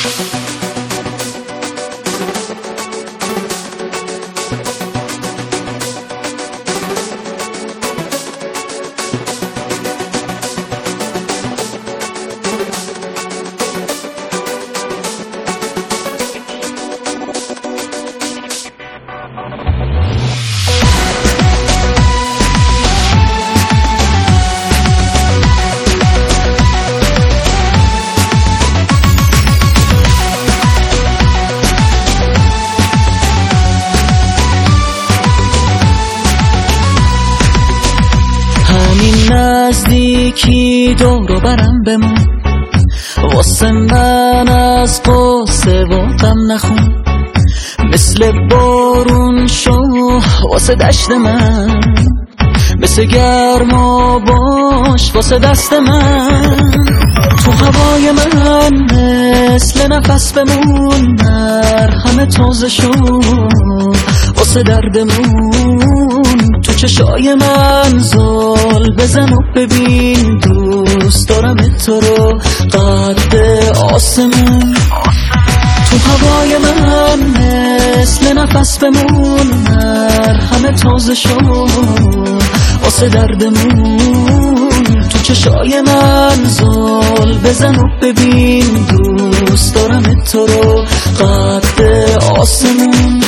نزدیکی دورو برم بمون، واسه من از قصه و غم نخون، مثل بارون شو واسه دشت من، مثل گرما باش واسه دست من، تو هوای من مثل نفس بمون، مرهم تازه شو واسه دردمون، تو چشای من زل بزن و ببین، دوست دارم تو رو قد آسمون، تو هوای من مثل نفس بمون، مرهم تازه شو واسه دردمون، تو چشای من زل بزن و ببین، دوست دارم تو رو قد آسمون.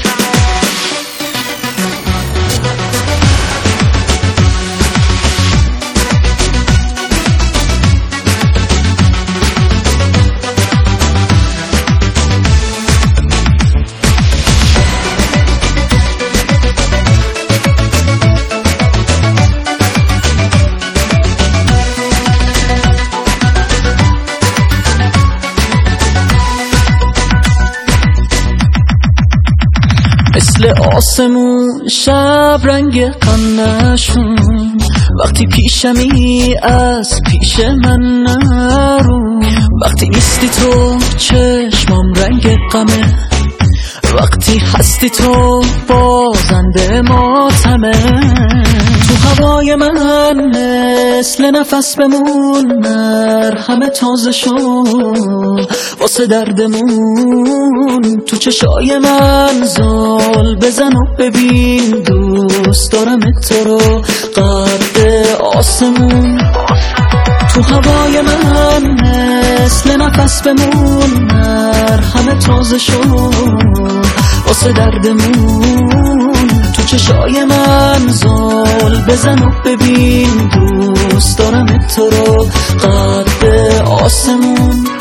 مثل آسمون شب رنگ غم نشون، وقتی پیشمی از پیش من نرو، وقتی نیستی تو چشمام رنگ غمه، وقتی هستی تو بازنده ماتمه، تو هوای من مثل نفس بمون، مرهم تازه شو واسه دردمون، تو چشای من زل بزن و ببین، دوست دارم تو رو قد آسمون، تو هوای من مثل نفس بمون، مرهم تازه شو واسه دردمون، تو چشای من زل بزن و ببین، دوست دارم تو رو قد آسمون.